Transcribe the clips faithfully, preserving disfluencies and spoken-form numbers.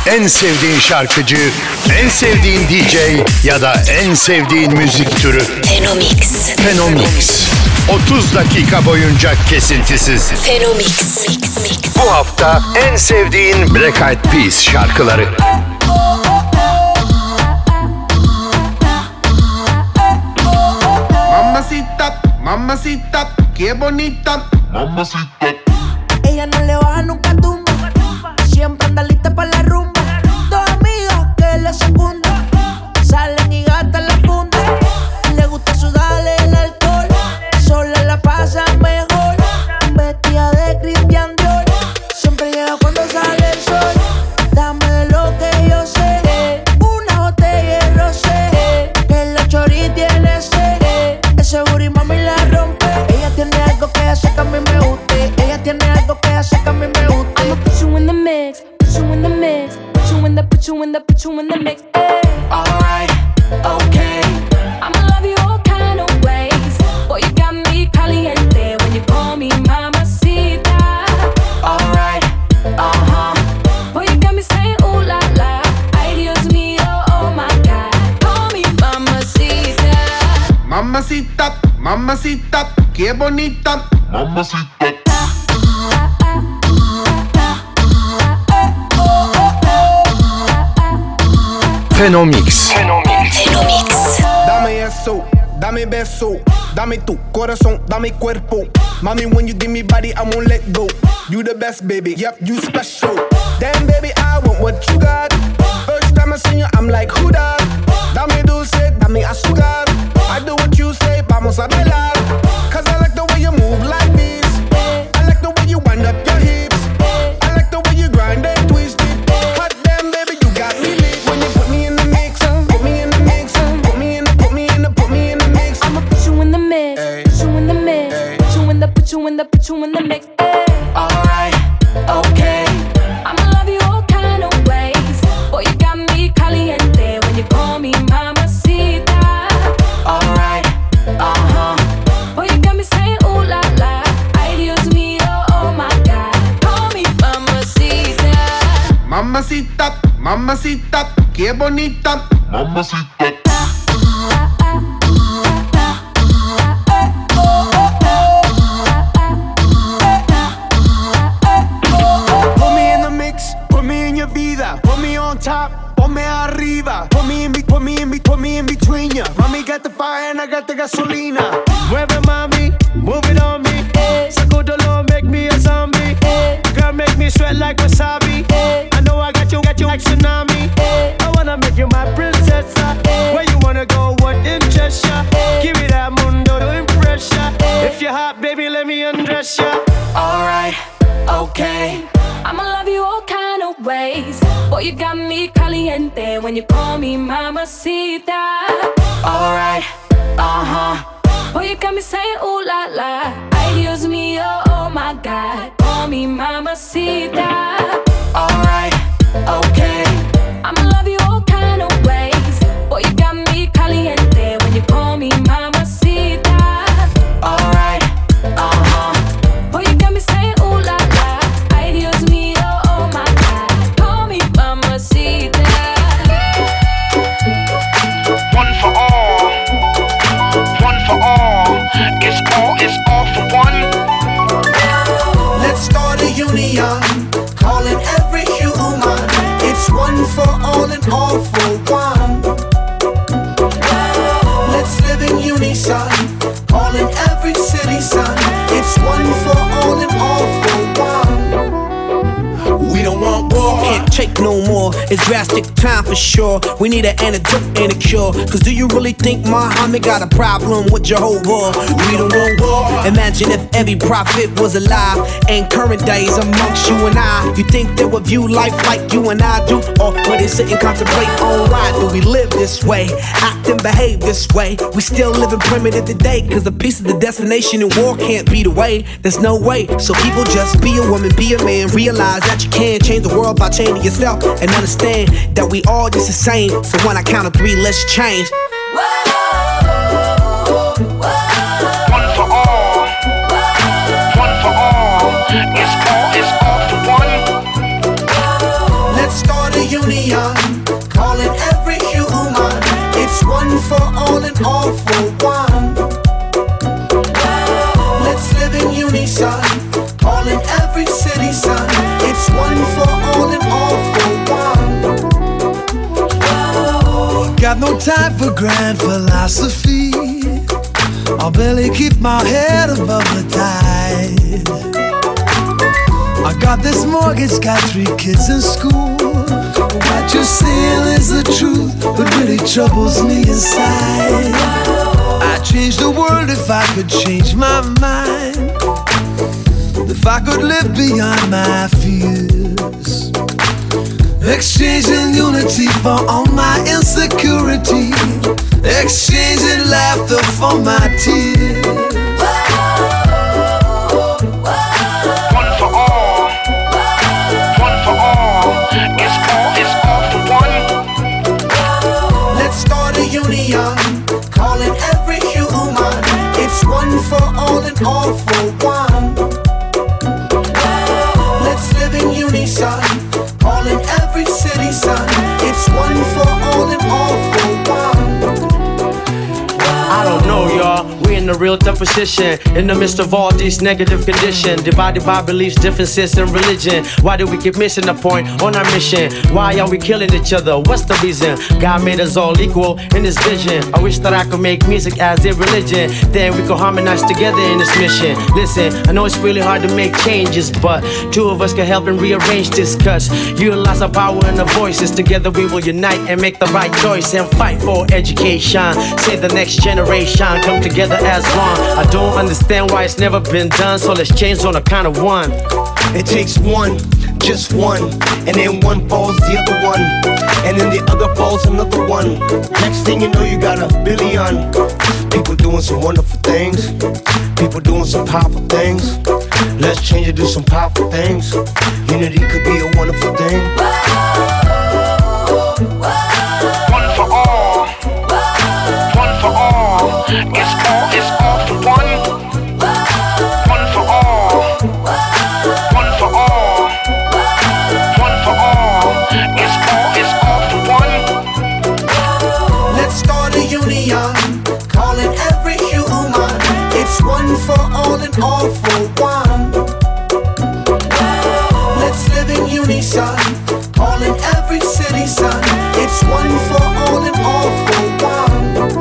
En sevdiğin şarkıcı, en sevdiğin D J ya da en sevdiğin müzik türü. Fenomix. Fenomix. otuz dakika boyunca kesintisiz. Fenomix. Bu hafta en sevdiğin Black Eyed Peas şarkıları. Mamacita, mamacita, qué bonita. Mamacita. Ella no le baja nunca tumba. Siempre anda lista para la rumba. Dos amigas que le secundan. Salen y gastan la funda. Le gusta sudarle el alcohol. Sola la pasa mejor. Vestida de Christian Dior. Siempre llega cuando sale el sol. Dame de lo que yo sé. Una botella de rosé. Que la chori tiene sed. Ese booty mami la rompe. Ella tiene algo que hace que a mí me guste. Ella tiene algo que hace que a mí me guste. I'ma put you in the mix, put you in the mix, put you in the, put you in the, put you in the mix. Ay. Alright, okay. I'ma love you all kind of ways. Boy, you got me caliente when you call me mamacita. Alright, uh-huh. Boy, you got me saying ooh la la. Ay, Dios mío, oh my God. Call me mamacita. Mamacita, mamacita, qué bonita. Mamacita. Fenomix. Fenomix. Dame eso, dame beso, dame tu corazón, dame cuerpo. Mommy, when you give me body, I won't let go. You the best, baby, yep, you special. Damn, baby, I want what you got. First time I see you, I'm like, who that? Dame dulce, dame azúcar. I do what you say, vamos a bailar. Cause I like the way you move like this. I like the way you wind up your hips. I like the way you grind and twist it. Hot damn, baby, you got me lit. When you put me in the mix, put me in the mix, put me in the, put me in the, put me in the mix. I'ma put you in the mix, Ay. put you in the mix, Ay. put you in the, put you in the, put you in the mix. Ay. Alright, okay. I'ma love you all kind of ways. Boy, you got me caliente when you call me mamacita. Alright, uh-huh. Boy, you got me saying ooh la la. Ay, Dios mío, oh my God. Call me mamacita. Mamacita, mamacita, qué bonita. Mamacita. Put me in the mix, put me in your vida. Put me on top, ponme arriba. Put me in, be, put me in, be, put me in between ya. Mami got the fire and I got the gasolina. Mueve mami, move it on me. Sacudolo, make me a zombie. Girl, make me sweat like wasabi. I know I got you, got you like tsunami. I wanna make you my princess. Where you wanna go, what interests ya? Give me that mundo to impress ya. If you're hot, baby, let me undress ya. Alright, okay. I'ma love you all kind of ways. Boy, you got me caliente when you call me mamacita. Alright, uh-huh. Boy, you got me saying ooh la la. Ay, Dios mío, oh my God. Call me mamacita. Alright, okay. I'ma love you all kind of ways. Boy, you got me caliente when you call me mamacita. Alright, uh-huh. Boy, you got me saying ooh la la. Ay, Dios mío, oh my God. Call me mamacita. One for all, one for all. It's all, it's all for one. Let's start a union, calling every human. It's one for all and all for one. Let's live in unison, calling every citizen. It's one for all and all for one. We don't want war. Can't take no more, it's drastic time for sure. We need an antidote and a cure. Cause do you really think Muhammad got a problem with Jehovah? We don't want war. Imagine if every prophet was alive in current days amongst you and I. You think they would view life like you and I do? Or would they sit and contemplate on why do we live this way, act and behave this way? We still living primitive today. Cause the peace of the destination and war can't be the way. There's no way. So people just be a woman, be a man. Realize that you can change the world by changing yourself. And understand that we all just the same. So when I count to three, let's change. One for all, one for all. It's all, it's all for one. Let's start a union. union, calling every human. It's one for all and all for one. Let's live in unison, calling every citizen. It's one for all and all for one. Got no time for grand philosophy. I'll barely keep my head above the tide. I got this mortgage, got three kids in school. What you're saying is the truth, but really troubles me inside. I'd change the world if I could change my mind. If I could live beyond my fears. Exchanging unity for all my insecurity. Exchanging laughter for my tears. One for all, one for all. It's all, it's all for one. Let's start a union, calling every human. It's one for all and all for one. Let's live in unison, calling every citizen. It's one for all and all for one. I don't know, y'all. We're in a real tough position in the midst of all these negative conditions, divided by beliefs, differences, and religion. Why do we keep missing the point on our mission? Why are we killing each other? What's the reason? God made us all equal in His vision. I wish that I could make music as a religion. Then we could harmonize together in this mission. Listen, I know it's really hard to make changes, but two of us can help and rearrange this. Cause utilize our power and our voices. Together we will unite and make the right choice and fight for education. Save the next generation. Come together as one. I don't understand why it's never been done, so let's change on a count of one. It takes one, just one, and then one falls the other one, and then the other falls another one. Next thing you know, you got a billion people doing some wonderful things, people doing some powerful things. Let's change and do some powerful things. Unity could be a wonderful thing. One for all, one for all. It's all, it's all for one. One for all, one for all, one for all. It's all, it's all for one. Let's start a union, calling every human. It's one for all and all for one. Let's live in unison, calling every citizen. It's one for all and all for one.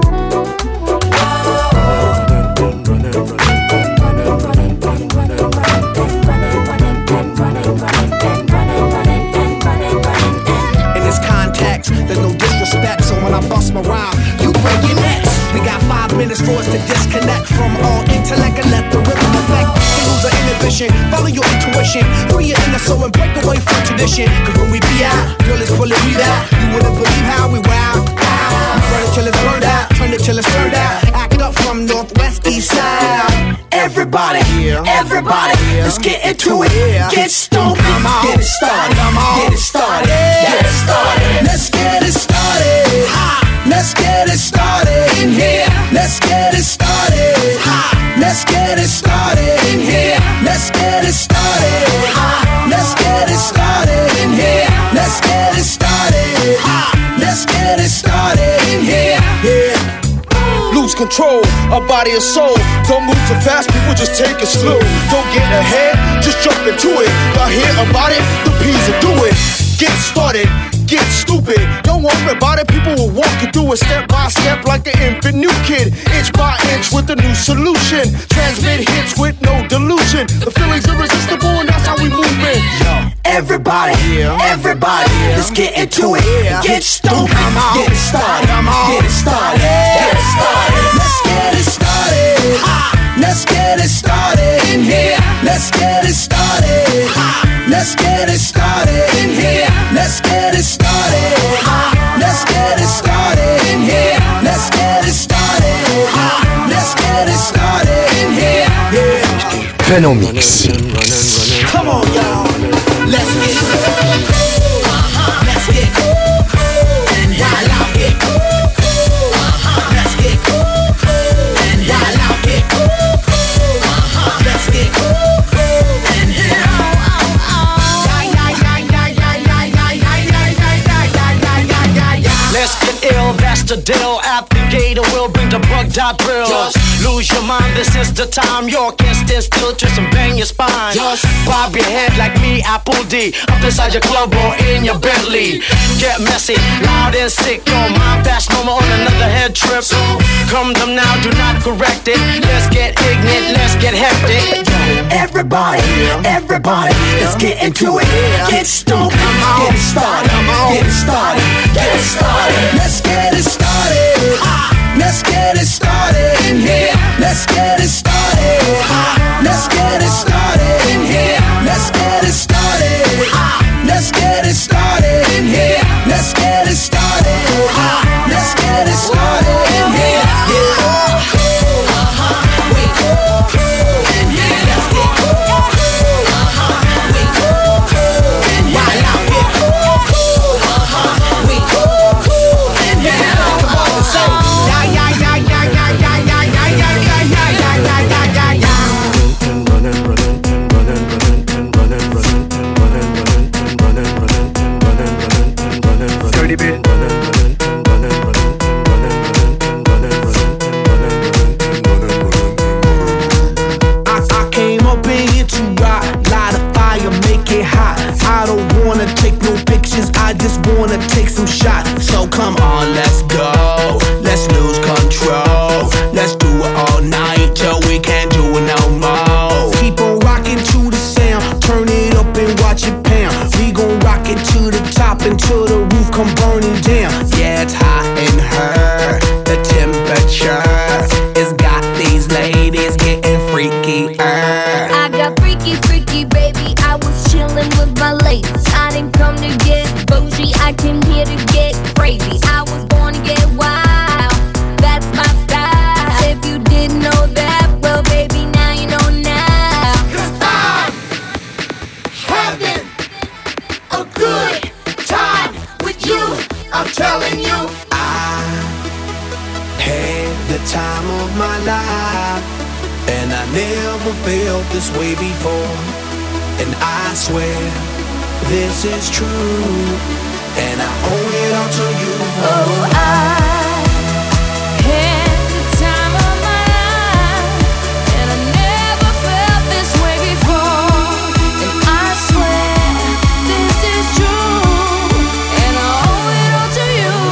In this context, there's no disrespect, so when I bust my rhyme, you break your necks. We got five minutes for us to disconnect from all intellect and let the rhythm affect. To lose our inhibition, follow your intuition, free your inner soul and break away from tradition. Cause when we be out, girl, it's pulling me out. You wouldn't believe how we wow. We burn it till it's burned out, turn it till it's turned out. Act up from northwest, east side. Everybody, everybody, let's get into it. Get stoked, get it started, get it started, get it started. Let's get it started. Let's get it started in here. Let's get it started. Let's get it started in here. Let's get it started. Let's get it started in here. Let's get it started. Let's get it started in here. Yeah. Lose control of body and soul. Don't move too fast, people just take it slow. Don't get ahead, just jump into it. Y'all hear about it? The P's will do it. Get started, get stupid. Don't worry about it, people will walk you through it step by step like an infant new kid. Inch by inch with a new solution. Transmit hits with no delusion. The feeling's irresistible and that's how we move it. Everybody, everybody, let's get into it. Get stoked, get it started, get it started, get it started. Let's get it started. Let's get it started in here. Let's get it started. Let's get it started in here. Let's get it started. Let's get it started in here. Let's get it started. Let's get it started in here. Yeah. Phenomix. Come on, y'all. Let's get it. Let's get it. And while I get it. Let's get it. And while I get it. Let's get it. And here. the deal. At the gate, we'll bring the bug dot drill. Just lose your mind, this is the time. You can't stand still, twist and bang your spine. Just bob your head like me, Apple D. Up inside your club or in your Bentley. Get messy, loud and sick. Your mind fast, no more on another head trip. So come them now, do not correct it. Let's get ignorant, let's get hectic. Everybody, everybody, let's get into it. Get stoked, get it started, get it started, get it started. Let's get it started. Let's get it started in here. Let's get it started. Let's get it started in here. Let's get it started. Let's get it started in here. Let's get it started. Let's get it started in here. Take some shots, so come on, let's go. Let's lose control. Let's do it all night till we can't do it no more. Keep on rocking to the sound, turn it up and watch it pound. We gon' rock it to the top until the roof come burning down. Yeah, it's hot in her. The temperature has got these ladies getting freaky. I got freaky, freaky, baby. I was chillin' with my ladies. I didn't come to get bougie, I came here to get crazy. I was born to get wild, that's my style. If you didn't know that, well baby, now you know now. Cause I'm having a good time with you. I'm telling you, I had the time of my life, and I never felt this way before. And I swear this is true, and I owe it all to you. Oh, I had the time of my life, and I never felt this way before. And I swear this is true, and I owe it all to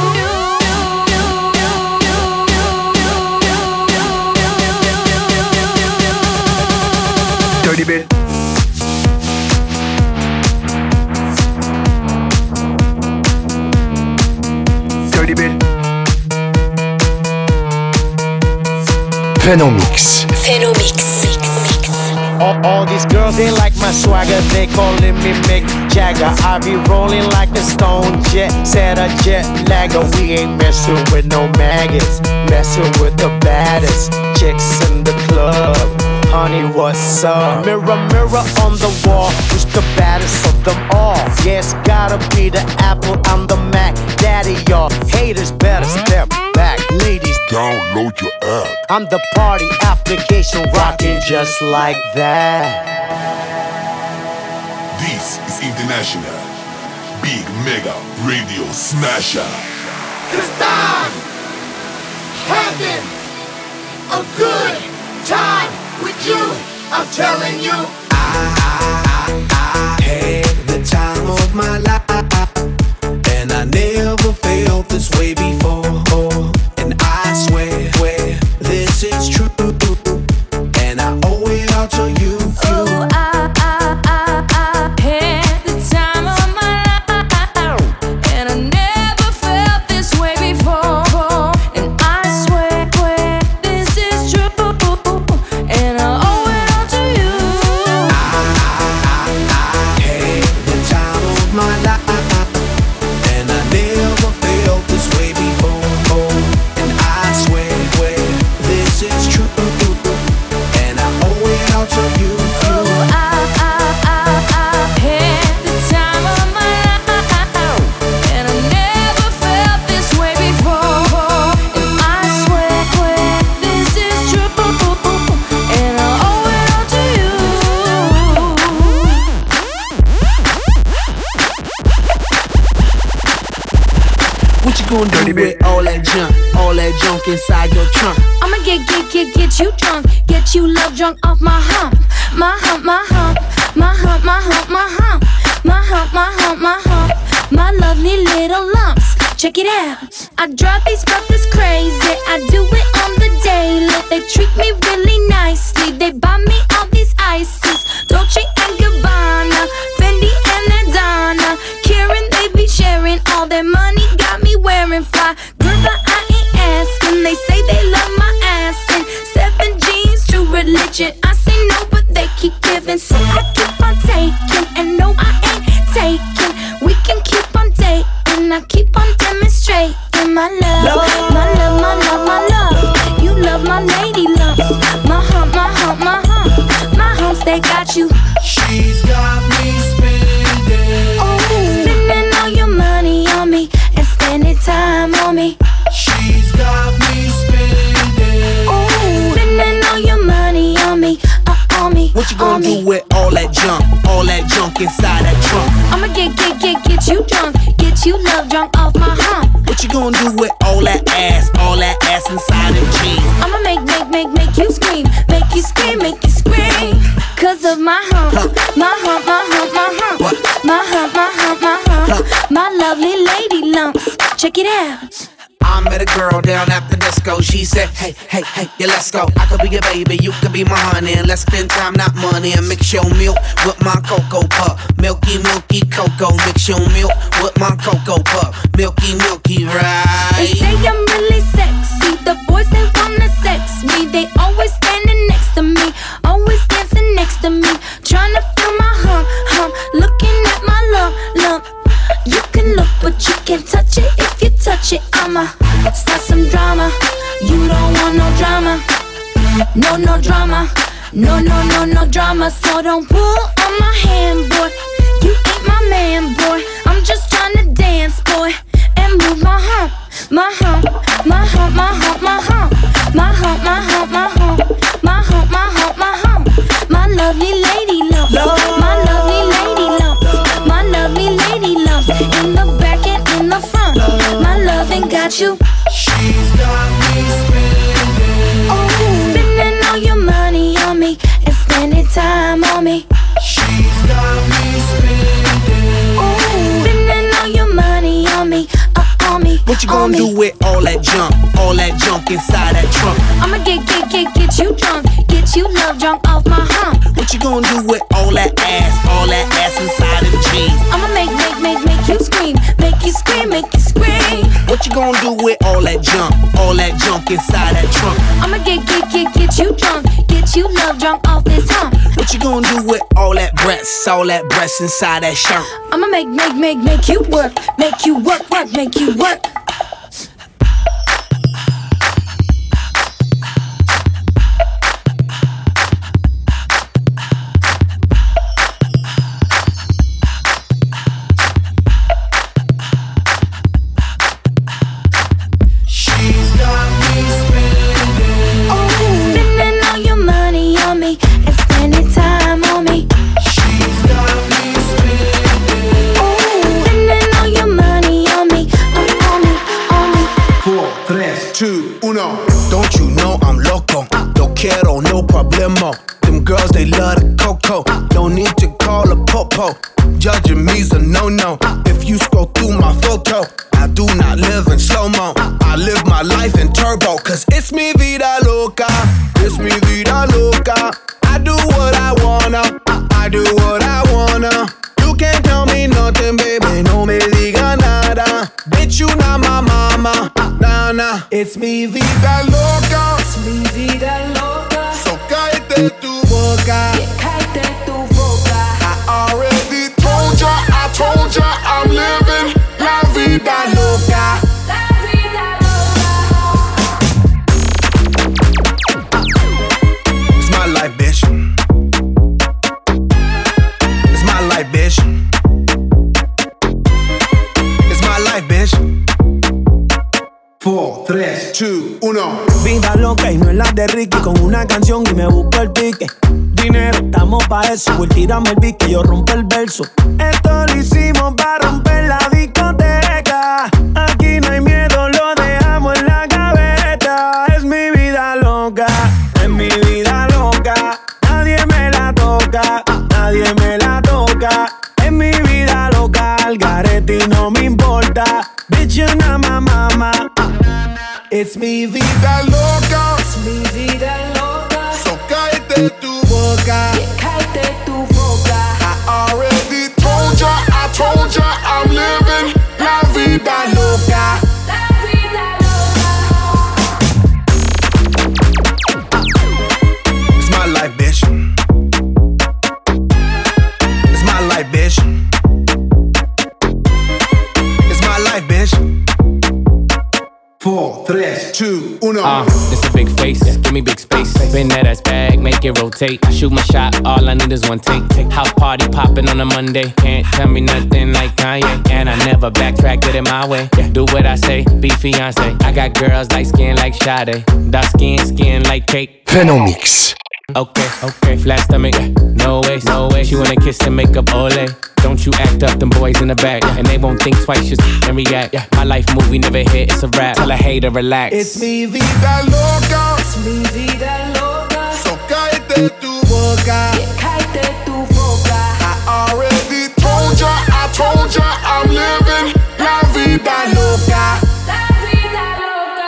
you. Dirty bit. Phenomix. Phenomix. All, all these girls, they like my swagger, they calling me Mick Jagger. I be rolling like a stone jet, set a jet lagger. We ain't messing with no maggots, messing with the baddest chicks in the club. Honey, what's up? Mirror, mirror on the wall, who's the baddest of them all? Yeah, it's gotta be the Apple, I'm the Mac. Daddy, y'all haters better step back. Ladies, download your app. I'm the party application rocking just like that. This is International Big Mega Radio Smasher. cause I'm having a good time with you. I'm telling you, I, I, I, I had the time of my life, and I never felt this way before. And I swear, swear this is true, and I owe it all to you. Oh, I, I, I, I had the time of my life, and I never felt this way before. And I swear, swear this is true, and I owe it all to you. I, I, I, I had the time of my life. you gonna do with all that junk, all that junk inside your trunk? I'ma get, get, get, get you drunk, get you love drunk off my hump, my hump, my hump, my hump, my hump, my hump, my hump, my hump, my hump, my lovely little lumps. Check it out. I drive these brothers crazy. I do it on the daily. They treat me really nicely. They buy me all these ices, Dolce and Gabbana, Fendi and Adana. Karen, they be sharing all their money. Got me wearing fly. Girl, but I ain't asking. They say they love my ass and seven jeans, true religion. I say no, but they keep giving, so I keep on taking. And no, I ain't taking. We can keep on dating. I keep on demonstrating my love, my love, my love, my love. You love my lady lumps, my hump, my hump, my hump, my humps. They got you. She's got me spending, oh, spending all your money on me and spending time on me. She's got me spending, oh, spending all your money on me, uh, on me. What you gonna do me. with all that junk, all that junk inside that trunk? I'ma get, get, get, get you drunk, get you love drunk off my hump. What you gonna do with all that ass, all that ass inside them jeans? I'ma make, make, make, make you scream, make you scream, make you scream. Cause of my hump, huh. my hump, my hump, my hump, what? my hump, my hump, my hump, huh. My lovely lady lumps. Check it out. I met a girl down at the disco. She said, hey, hey, hey, yeah, let's go. I could be your baby, you could be my honey. And let's spend time, not money. And mix your milk with my cocoa puff. Milky, milky cocoa. Mix your milk with my cocoa puff. Milky, milky, right? They say I'm really sexy. The boys, they wanna sex me. They always standing next to me, always dancing next to me, trying to feel my hump, hump, looking at my lump, lump. You can look, but you can't touch it. If you touch it, I'ma start some drama. You don't want no drama, no, no drama, no, no, no, no drama. So don't pull on my hand, boy. You ain't my man, boy. I'm just trying to dance, boy, and move my hump, my hump, my hump, my hump, my hump, my hump, my hump, my hump, my hump, my hump, my hump. My lovely lady lumps, my lovely lady lumps, my lovely lady lumps. In the back and in the front, my loving got you. she's got me spending, oh, spending all your money on me and spending time on me. She's got me spending, oh, spending all your money on me, uh, on me. What you gonna do with all that junk, all that junk inside that trunk? I'ma get, get, get, get you drunk, get you love drunk off my hump. What you gonna do with all that ass, all that ass inside them jeans? I'ma make, make, make, make you scream, make you scream, make you scream. What you gonna do with all that junk, all that junk inside that trunk? I'ma get, get, get, get you drunk, get you love drunk off this hump. What you gonna do with all that breasts, all that breasts inside that shirt? I'ma make, make, make, make you work, make you work, work, make you work. Don't you know I'm loco? Yo quiero, no problemo. Them girls, they love the cocoa. No need to call a popo. Judging me's a no-no. If you scroll through my photo, I do not live in slow-mo. I live my life in turbo. Cause it's mi vida loca. It's mi vida loca. I do what I wanna. I do what I wanna. You can't tell me nothing, baby. No me diga nada. Bitch, you not my mama. Nah, nah. It's mi vida loca. Es mi vida loca. So cállate tu boca. Cállate tu boca. I already told ya, I told ya, I'm living la vida loca. La vida loca. It's my life, bitch. It's my life, bitch. It's my life, bitch. four, three, two, uno. Vida loca y no es la de Ricky. Con una canción y me busco el pique. Dinero, estamos pa' eso. Voy tirarme el beat que yo rompo el verso. Esto lo hicimos para romper la discoteca. Aquí no hay miedo. baby, no me importa. Bitch, you're not my mama. It's mi vida loca. Es mi vida loca. So cállate tu boca. Yeah, cállate tu boca. I already told ya, I told ya, I'm living la vida loca. La vida loca. It's my life, bitch. It's my life, bitch. It's my life, bitch. Four, three, two, uno. Uh, it's a big face, give me big space. Spin that ass bag, make it rotate. I shoot my shot, all I need is one take. House party popping on a Monday. Can't tell me nothing like Kanye. And I never backtrack, get it my way. Do what I say, be fiance. I got girls light skin like Sade. Dark skin, skin like cake. Phenomix. Okay, okay, flat stomach, no way, no way. She wanna kiss and make up, ole. Don't you act up, them boys in the back, and they won't think twice, just and react. My life movie never hit, it's a rap. Tell a hater relax. It's mi vida loca. Es mi vida loca. So cállate tu boca. Yeah, cállate tu boca. I already told ya, I told ya, I'm living la vida loca. La vida loca.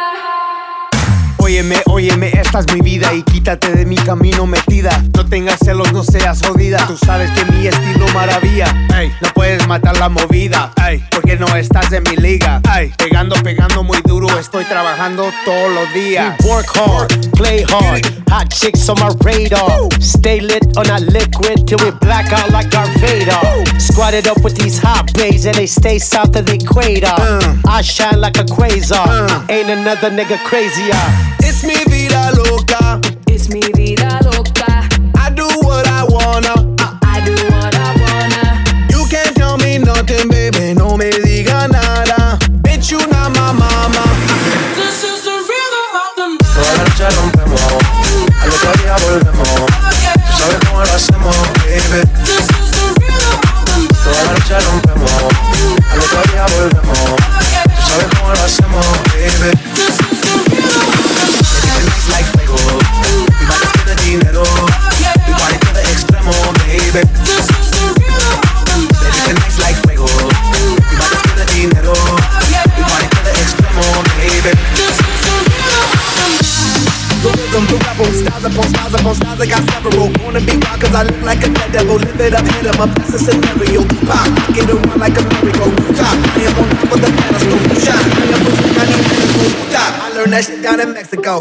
Óyeme, óyeme, esta es mi vida y quítate de mi camino metida. No tengas celos, no seas jodida. Tú sabes que mi estilo maravilla. Ey, no puedes matar la movida. Ey, porque no estás en mi liga. Ey, pegando, pegando muy duro. Estoy trabajando todos los días. We work hard, play hard. Hot chicks on my radar. Stay lit on a liquid till we black out like Darth Vader. Squatted up with these hot babes and they stay south of the equator. Uh. I shine like a quasar. Uh. Ain't another nigga crazier. It's mi vida loca. Es mi vida loca. I do what I wanna. I do what I wanna. You can't tell me nothing, baby. No me diga nada. Bitch, you not my mama. This is the rhythm of the night. Toda la noche rompemos, al otro día volvemos. Tú sabes cómo lo hacemos, baby. This is the rhythm of the night. Toda la noche rompemos, al otro día volvemos. Tú sabes cómo lo hacemos, baby. This is the rhythm of the night. It's like fuego, mi madre tiene dinero. Mi party to the extremo, baby. This is the rhythm of the night. It's like fuego, mi madre tiene dinero. Mi party to the extremo, baby. This is the rhythm of the night. The rhythm, the rebel, styles upon styles upon styles, I got several. Wanna be wild cause I look like a dead devil. Live it up, hit em up, that's a scenario. Pop, get around like a merry-go. Top, I am on top of the pedestal. Shine, I am pussy, I need medical. Stop, I learned that shit down in Mexico.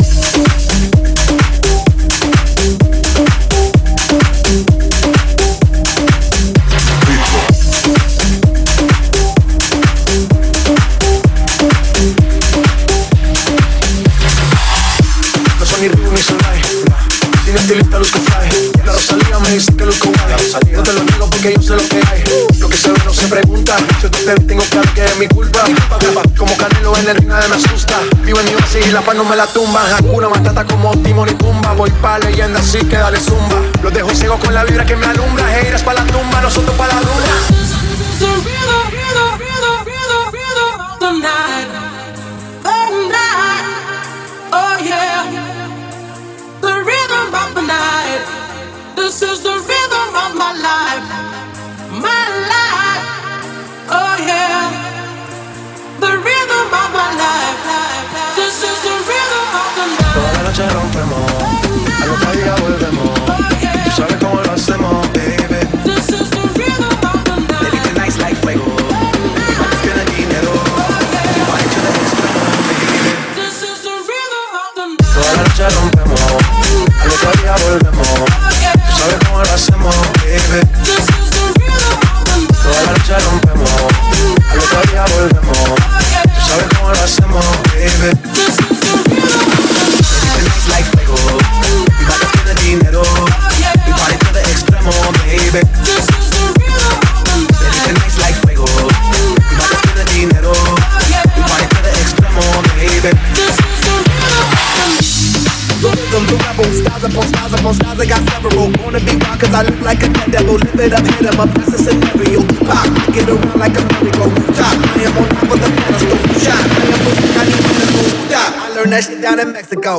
No son ni Reebok ni Solay, sin estilista luzco fly. La Rosalía me dice que luzco guay. No te lo digo porque yo sé lo que hay. Lo que se ve no se pregunta. Si te ven tengo claro que es mi culpa. Como Canelo en el ring nadie me asusta. Vivo en mi oasis y la paz no me la tumba. Hakuna Matata como Timon y Pumba. Voy pa' leyenda así que dale zumba. Los dejo ciego con la vibra que me alumbra. Haters pa' la tumba, nosotros pa' la rumba. This is the rhythm, rhythm, rhythm, rhythm, rhythm of the night. The night. Oh yeah. The rhythm of the night. This is the rhythm of my life. My life. Oh yeah. The rhythm of my life. This is the rhythm of the night. Toda la noche rompemos, al otro día volvemos. Tú sabes cómo lo hacemos, baby. This is the rhythm of the night. Baby, tonight's like fuego. Mi madre tiene dinero. Mi party to the extremo, baby. This is the rhythm of the night. Toda la noche rompemos, al otro día volvemos. Tú sabes cómo lo hacemos, baby. This is the rhythm of the night. Toda la noche rompemos, al otro día volvemos. Tú sabes cómo lo hacemos, baby. This is the rhythm of the night. Tonight's like fuego. Mi madre tiene dinero. Mi party to the extremo, baby. This is the rhythm of the night. Tonight's like fuego. Mi madre tiene dinero. Mi party to the extremo, baby. This is the rhythm of the night. The rhythm, the rebel, styles upon styles upon styles, I got several. Wanna be wild cause I look like a dead devil. Live it up, hit em up, that's a scenario. Pop, get around like a merry-go. Top, I am on top of the pedestal. Shine, I am pussy, I need medical. Stop, I learned that shit down in Mexico.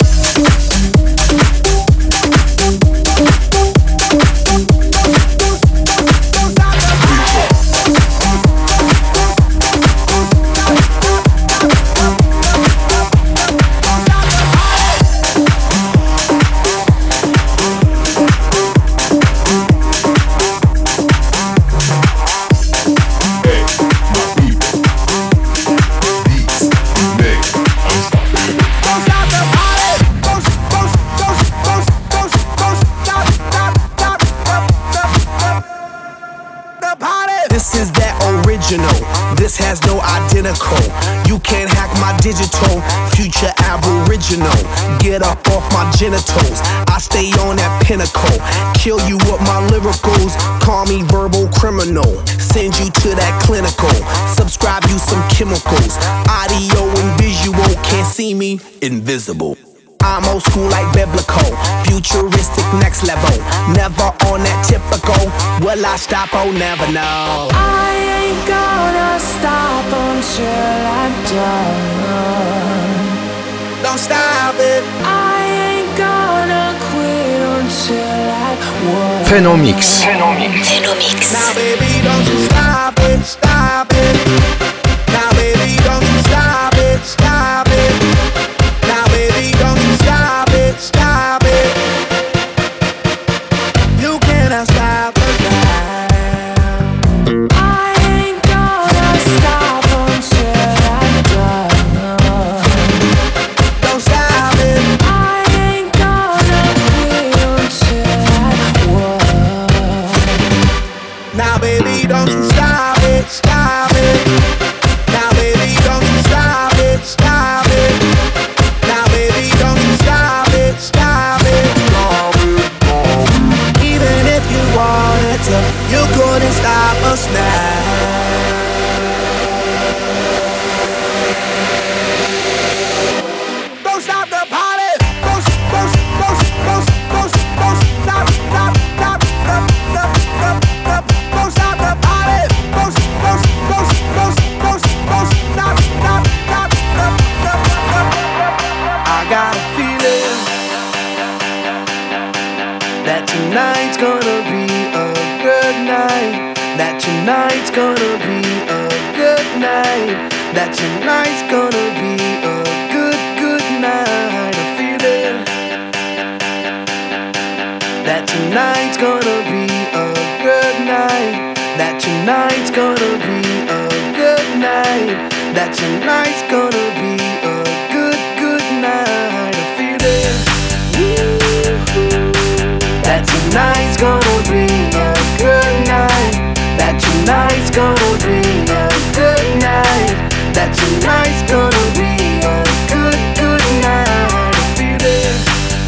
identical. You can't hack my digital, future aboriginal. Get up off my genitals, I stay on that pinnacle. Kill you with my lyricals, call me verbal criminal. Send you to that clinical, subscribe you some chemicals. Audio and visual, can't see me, invisible. I'm old school like biblical, futuristic next level. Never on that typical, will I stop? Oh, never know. I ain't gonna stop until I'm done. Don't stop it. I ain't gonna quit until I won. Phenomix. Phenomix. Now baby, don't you stop it, stop it. Now baby, don't you stop it, stop it. Now baby, don't you stop it, stop it. You cannot stop the time. I ain't gonna stop until I'm done. Don't stop it. I ain't gonna quit until I won. Now baby, don't you stop it, stop it. Now baby, don't you stop it, stop it. Now baby, don't you stop it, stop it. Even if you wanted to, you couldn't stop us now. Don't stop the party. Don't, don't, don't, don't, don't, don't stop, stop, stop, stop, stop, stop, stop. Don't stop the party. Don't, don't, don't, don't, don't, don't stop, stop, stop, stop, stop, stop. I got a feeling that tonight's gonna be a good night. That tonight's gonna be a good night. That tonight's gonna be a good, good night. A feeling that tonight's gonna be a good night. That tonight's gonna be a good night. That tonight's gonna be a good, good night. A feeling that tonight's gonna be a good night. That tonight's gonna be a good night. That tonight's gonna be a good, good night. A feeling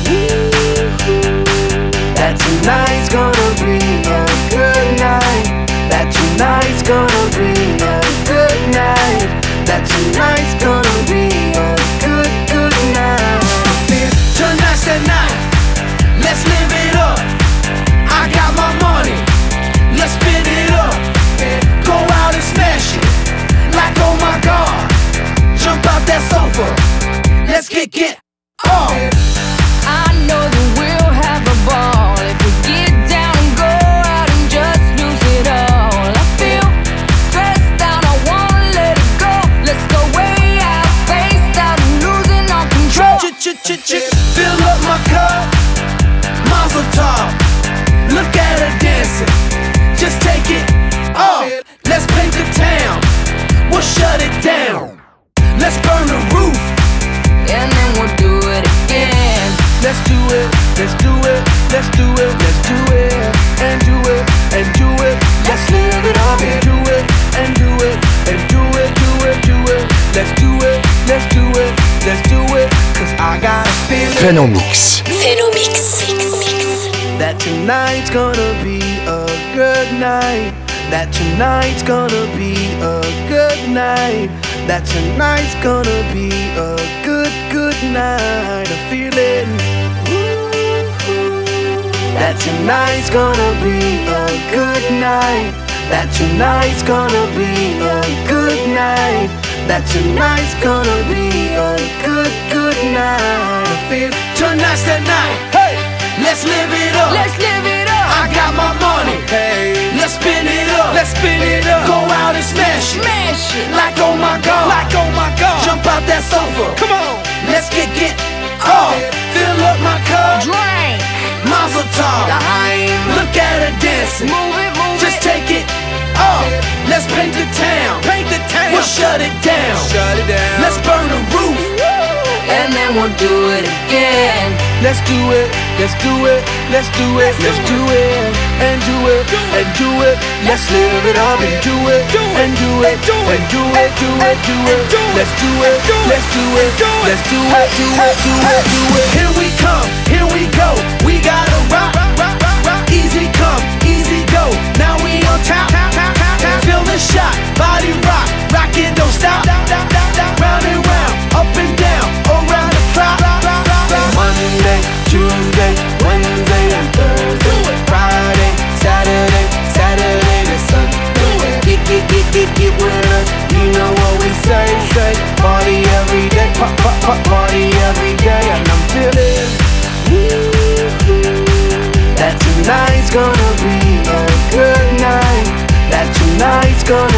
that tonight's gonna be a good night. That tonight's gonna be a good night. That tonight's gonna be a good, good night. Tonight's the night, let's live it up. I got my money, let's spin it up. Go out and smash it, like oh my God. Jump out that sofa, let's get, get off. I know that we'll have a ball if we get down and go out and just lose it all. I feel stressed out, I wanna let it go. Let's go way out, spaced out, and losing all control. Fill up my cup, Mazel tov. Look at her dancing, just take it off. Let's paint the town, we'll shut it down. Let's burn the roof, and then we'll do it again. Let's do it, let's do it, let's do it, let's do it, and do it, and do it. Let's live it up and do it, and do it, and do it, do it, do it. Let's do it, let's do it, let's do it. Cause I got a feeling Phenomix. Phenomix. that tonight's gonna be a good night. That tonight's gonna be a good night. That tonight's gonna be a good, good night. A feeling that tonight's gonna be a good night. That tonight's gonna be a good night. That tonight's gonna be a good, good night. I feel tonight's the night. Hey, let's live it up. Let's live it up. I got my money. Hey, let's spin it up. Let's spin it up. Go out and smash it. Smash it. Like oh my God. Like oh my God. Jump out that sofa. Come on. Let's get get off. Fill up my cup. Drink. Mazel tov. Daheim. Look at her dancing. Move it, move Just it. take it off. Let's paint the town. Paint the town. We'll shut it down. Shut it down. Let's burn the roof. And then we'll do it again. Let's do it, let's do it, let's do it, let's do it, and do it, and do it. Let's live it up and do it, and do it, and do it, do it, do it. Let's do it, let's do it, let's do it, do it, do it, do it. Here we come, here we go. We gotta rock, rock, rock, rock. Easy come, easy go. Now we on top, feel the shot, body rock, rock it, don't stop. Round and round, up and down, around the clock. Monday, Tuesday, Wednesday, and Thursday, Friday, Saturday, Saturday to Sunday. Get, get, get, get, get with us. You know what we say, say. Party every day, pop, pop, pop, party every day, and I'm feeling woo-hoo. That tonight's gonna be a good night. That tonight's gonna